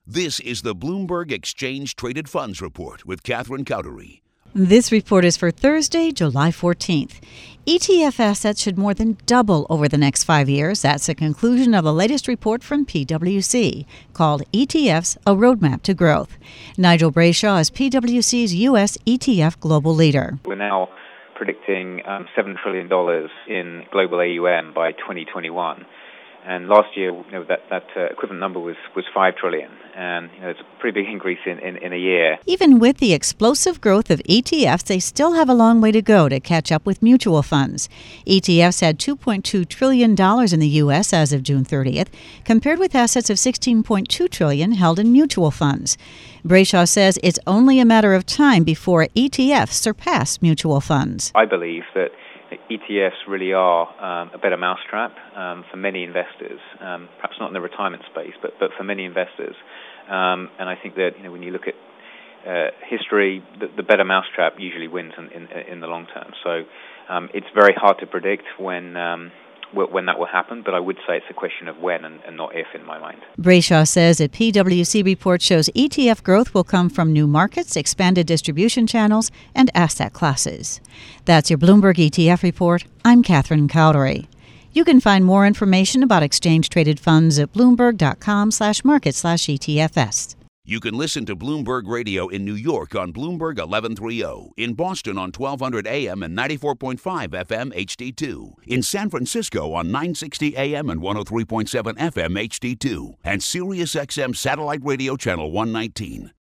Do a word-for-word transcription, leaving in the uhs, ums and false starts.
This is the Bloomberg Exchange Traded Funds Report with Catherine Cowdery. This report is for Thursday, July fourteenth. E T F assets should more than double over the next five years. That's the conclusion of the latest report from P W C, called E T Fs, A Roadmap to Growth. Nigel Brayshaw is P W C's U S E T F global leader. We're now predicting um, seven trillion dollars in global A U M by twenty twenty-one. And last year, you know, that, that uh, equivalent number was, was five trillion dollars. And you know, it's a pretty big increase in, in, in a year. Even with the explosive growth of E T Fs, they still have a long way to go to catch up with mutual funds. E T Fs had two point two trillion dollars in the U S as of June thirtieth, compared with assets of sixteen point two trillion dollars held in mutual funds. Brayshaw says it's only a matter of time before E T Fs surpass mutual funds. I believe that E T Fs really are um, a better mousetrap um, for many investors, um, perhaps not in the retirement space, but, but for many investors. Um, and I think that you know, when you look at uh, history, the, the better mousetrap usually wins in, in, in the long term. So um, it's very hard to predict when um, when that will happen, but I would say it's a question of when and, and not if in my mind. Brayshaw says a P W C report shows E T F growth will come from new markets, expanded distribution channels, and asset classes. That's your Bloomberg E T F report. I'm Catherine Cowdery. You can find more information about exchange-traded funds at bloomberg.com slash market slash ETFS. You can listen to Bloomberg Radio in New York on Bloomberg eleven thirty, in Boston on twelve hundred A M and ninety-four point five F M H D two, in San Francisco on nine sixty A M and one oh three point seven F M H D two, and SiriusXM Satellite Radio Channel one nineteen.